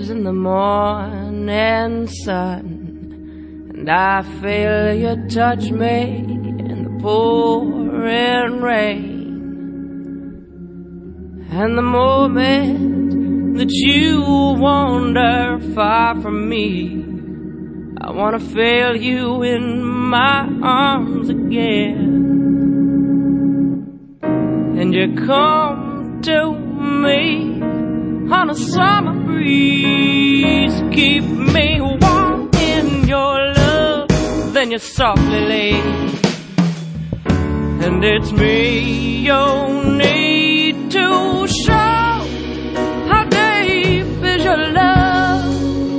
waves in the morning sun, and I feel you touch me in the pouring rain. And the moment that you wander far from me, I wanna feel you in my arms again. And you come to me on a summer breeze, keep me warm in your love, then you softly leave. And it's me you need to show how deep is your love.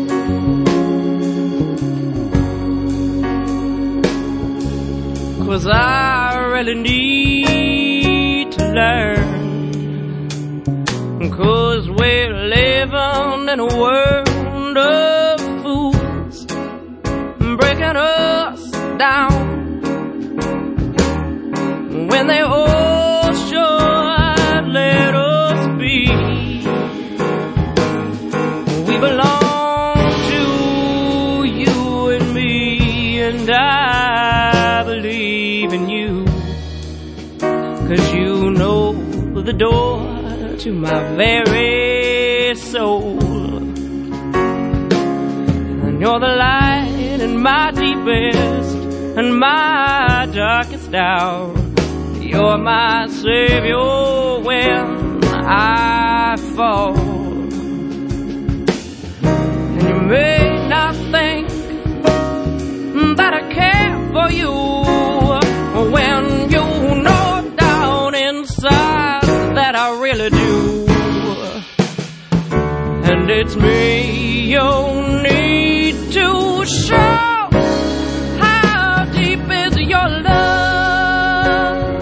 Cause I really need to learn, cause we're living in a world of fools, breaking us down when they all should let us be. We belong to you and me, and I believe in you, cause you know the door to my very soul. And you're the light in my deepest and my darkest hour. You're my savior when I fall. And you may not think that I care for you when you know down inside that I really do. And it's me you need to show how deep is your love.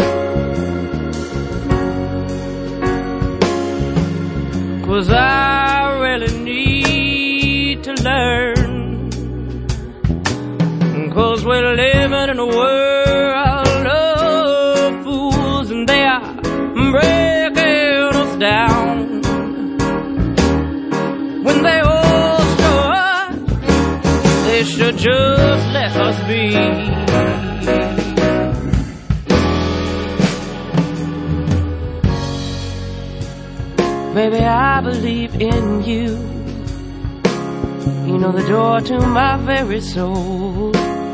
Cause I really need to learn, cause we're living in a world of fools, and they are breaking us down when they all should, they should just let us be. Baby, I believe in you. You know the door to my very soul.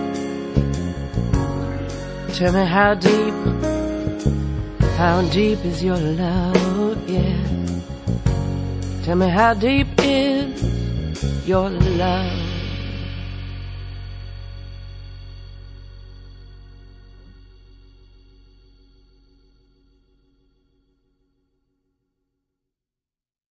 Tell me how deep is your love, yeah. Tell me how deep is your love.